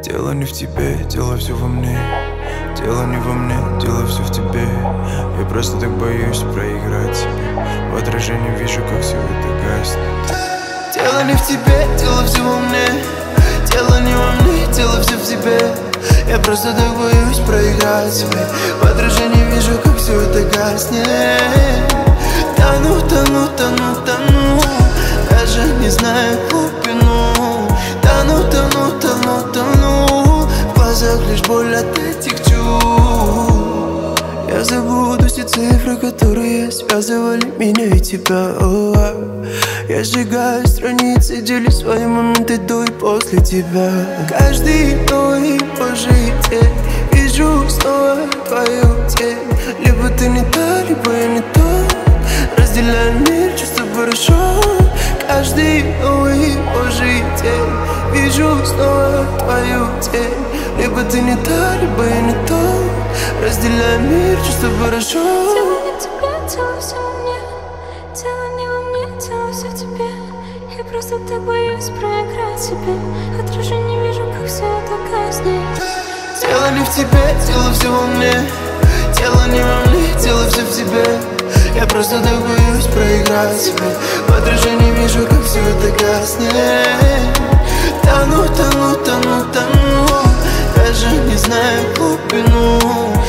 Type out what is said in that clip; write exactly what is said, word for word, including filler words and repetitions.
Дело не в тебе, дело все во мне. Дело не во мне, дело все в тебе. Я просто так боюсь проиграть себе. В отражении вижу, как все это гаснет. Дело не в тебе, дело все во мне. Дело не во мне, дело все в тебе. Я просто так боюсь проиграть себе. В отражении вижу, как все это гаснет. Тону, тону, тону, тону, даже не знаю глубину. Тону, тону, тону, тону, в глазах лишь боль от этих чувств. Я забуду все цифры, которые связывали меня и тебя. О-о-о. Я сжигаю страницы, делю свои моменты до и после тебя. Каждый новый божий день вижу снова твою тень. Либо ты не та, либо я не тот. Разделяем мир, чувство хорошо. Каждый новый божий день вижу снова твою тень. Либо ты не та, либо я не тот. Разделяем мир, чувство хорошо. Дело не в тебе, дело все во мне. Дело не во мне, дело все в тебе. Я просто так боюсь проиграть себе. Отражение вижу, как все это гаснет. Дело не в тебе, дело все во мне. Дело не во мне, дело все в тебе. Я просто так боюсь проиграть себе. В отражении вижу, как все это гаснет. Тону, тону, тону, тону, даже не знаю глубину.